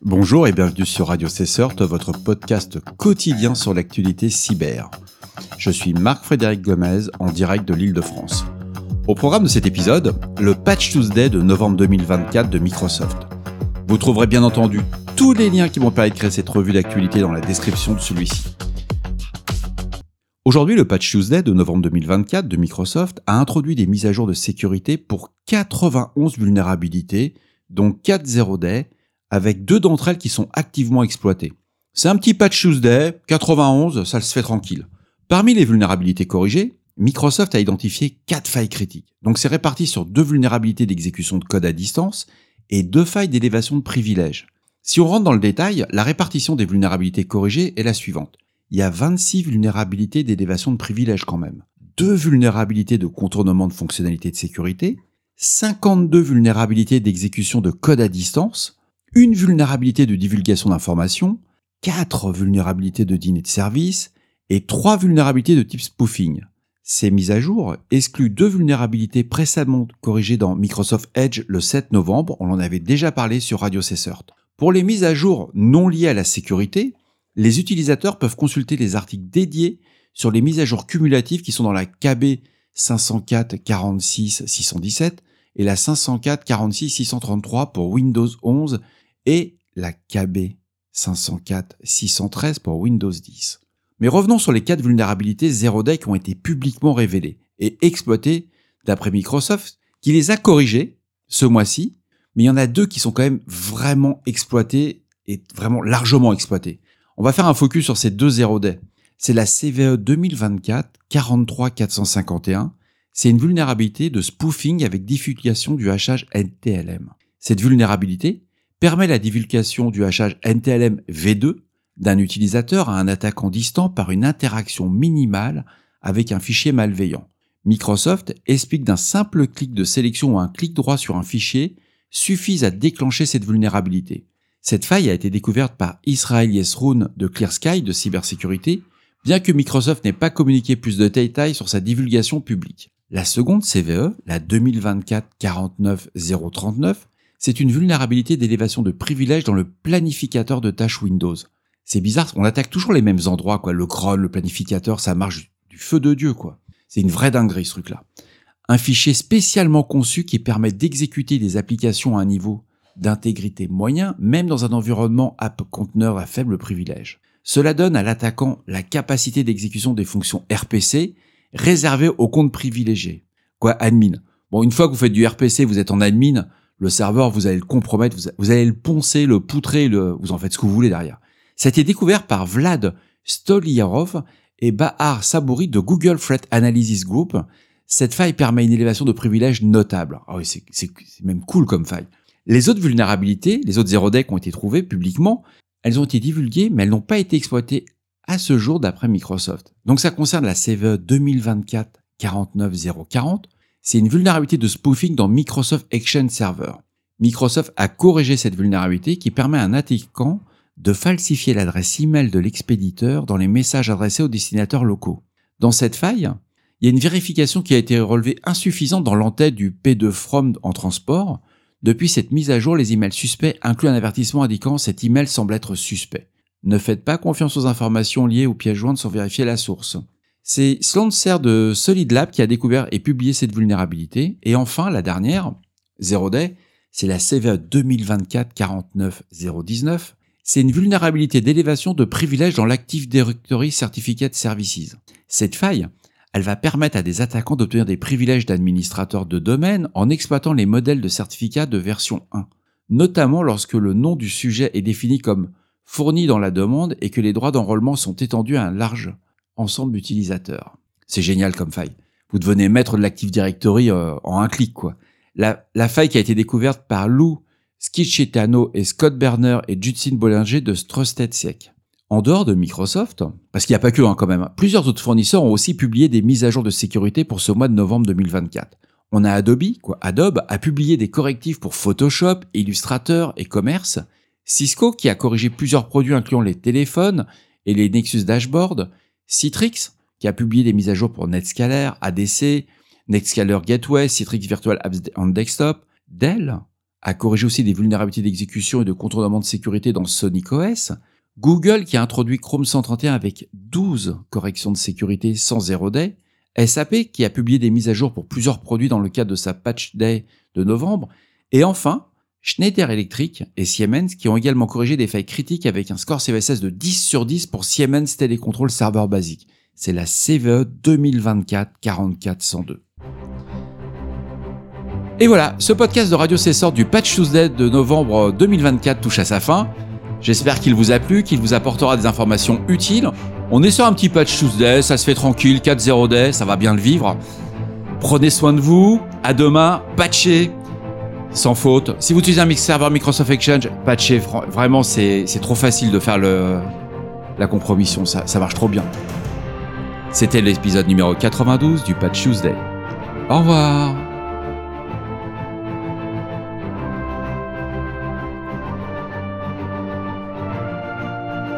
Bonjour et bienvenue sur Radio CSERT, votre podcast quotidien sur l'actualité cyber. Je suis Marc-Frédéric Gomez, en direct de l'Île-de-France. Au programme de cet épisode, le Patch Tuesday de novembre 2024 de Microsoft. Vous trouverez bien entendu tous les liens qui m'ont permis de créer cette revue d'actualité dans la description de celui-ci. Aujourd'hui, le Patch Tuesday de novembre 2024 de Microsoft a introduit des mises à jour de sécurité pour 91 vulnérabilités, dont 4 zero day, avec 2 d'entre elles qui sont activement exploitées. C'est un petit Patch Tuesday, 91, ça se fait tranquille. Parmi les vulnérabilités corrigées, Microsoft a identifié 4 failles critiques. Donc c'est réparti sur 2 vulnérabilités d'exécution de code à distance et 2 failles d'élévation de privilèges. Si on rentre dans le détail, la répartition des vulnérabilités corrigées est la suivante. Il y a 26 vulnérabilités d'élévation de privilèges quand même, 2 vulnérabilités de contournement de fonctionnalités de sécurité, 52 vulnérabilités d'exécution de code à distance, une vulnérabilité de divulgation d'informations, 4 vulnérabilités de dîner de service et 3 vulnérabilités de type spoofing. Ces mises à jour excluent 2 vulnérabilités précédemment corrigées dans Microsoft Edge le 7 novembre, on en avait déjà parlé sur Radio CSERT. Pour les mises à jour non liées à la sécurité, les utilisateurs peuvent consulter les articles dédiés sur les mises à jour cumulatives qui sont dans la KB 504.46.617 et la 504.46.633 pour Windows 11 et la KB 504.613 pour Windows 10. Mais revenons sur les 4 vulnérabilités zero day qui ont été publiquement révélées et exploitées d'après Microsoft, qui les a corrigées ce mois-ci, mais il y en a 2 qui sont quand même vraiment exploitées et vraiment largement exploitées. On va faire un focus sur ces 2 zero day. C'est la CVE 2024 43451. C'est une vulnérabilité de spoofing avec divulgation du hachage NTLM. Cette vulnérabilité permet la divulgation du hachage NTLM V2 d'un utilisateur à un attaquant distant par une interaction minimale avec un fichier malveillant. Microsoft explique d'un simple clic de sélection ou un clic droit sur un fichier suffisent à déclencher cette vulnérabilité. Cette faille a été découverte par Israel Yesroun de ClearSky de cybersécurité, bien que Microsoft n'ait pas communiqué plus de détails sur sa divulgation publique. La seconde CVE, la 2024 49039, c'est une vulnérabilité d'élévation de privilèges dans le planificateur de tâches Windows. C'est bizarre, on attaque toujours les mêmes endroits, quoi. Le cron, le planificateur, ça marche du feu de Dieu, quoi. C'est une vraie dinguerie, ce truc-là. Un fichier spécialement conçu qui permet d'exécuter des applications à un niveau d'intégrité moyen, même dans un environnement app conteneur à faible privilège. Cela donne à l'attaquant la capacité d'exécution des fonctions RPC réservées aux comptes privilégiés. Quoi, admin. Bon, une fois que vous faites du RPC, vous êtes en admin, le serveur, vous allez le compromettre, vous allez le poncer, le poutrer, vous en faites ce que vous voulez derrière. Ça a été découvert par Vlad Stoliarov et Bahar Sabouri de Google Threat Analysis Group. Cette faille permet une élévation de privilèges notable. Ah oui, c'est même cool comme faille. Les autres vulnérabilités, les autres zero day qui ont été trouvées publiquement, elles ont été divulguées, mais elles n'ont pas été exploitées à ce jour d'après Microsoft. Donc ça concerne la CVE 2024 49040. C'est une vulnérabilité de spoofing dans Microsoft Exchange Server. Microsoft a corrigé cette vulnérabilité qui permet à un attaquant de falsifier l'adresse email de l'expéditeur dans les messages adressés aux destinataires locaux. Dans cette faille, il y a une vérification qui a été relevée insuffisante dans l'entête du P2 From en transport. Depuis cette mise à jour, les emails suspects incluent un avertissement indiquant cet email semble être suspect. Ne faites pas confiance aux informations liées aux pièces jointes sans vérifier la source. C'est Slancer de Solid Lab qui a découvert et publié cette vulnérabilité. Et enfin, la dernière, zero day, c'est la CVE 2024 49019. C'est une vulnérabilité d'élévation de privilèges dans l'Active Directory Certificate Services. Cette faille, elle va permettre à des attaquants d'obtenir des privilèges d'administrateurs de domaine en exploitant les modèles de certificats de version 1, notamment lorsque le nom du sujet est défini comme fourni dans la demande et que les droits d'enrôlement sont étendus à un large ensemble d'utilisateurs. C'est génial comme faille. Vous devenez maître de l'Active Directory en un clic, quoi. La faille qui a été découverte par Lou Schichetano et Scott Berner et Judson Bollinger de TrustedSec. En dehors de Microsoft, parce qu'il n'y a pas que quand même, plusieurs autres fournisseurs ont aussi publié des mises à jour de sécurité pour ce mois de novembre 2024. On a Adobe a publié des correctifs pour Photoshop, Illustrator et Commerce. Cisco qui a corrigé plusieurs produits incluant les téléphones et les Nexus Dashboard. Citrix qui a publié des mises à jour pour Netscaler, ADC, Netscaler Gateway, Citrix Virtual Apps on Desktop. Dell a corrigé aussi des vulnérabilités d'exécution et de contournement de sécurité dans Sonic OS. Google qui a introduit Chrome 131 avec 12 corrections de sécurité sans Zero Day. SAP qui a publié des mises à jour pour plusieurs produits dans le cadre de sa Patch Day de novembre. Et enfin, Schneider Electric et Siemens qui ont également corrigé des failles critiques avec un score CVSS de 10 sur 10 pour Siemens Télécontrôle Serveur Basique. C'est la CVE 2024-44-102. Et voilà, ce podcast de Radio Cessor du Patch Tuesday de novembre 2024 touche à sa fin. J'espère qu'il vous a plu, qu'il vous apportera des informations utiles. On est sur un petit Patch Tuesday, ça se fait tranquille, 4-0 day, ça va bien le vivre. Prenez soin de vous, à demain, patchez sans faute. Si vous utilisez un serveur Microsoft Exchange, patchez, vraiment c'est trop facile de faire la compromission, ça marche trop bien. C'était l'épisode numéro 92 du Patch Tuesday. Au revoir.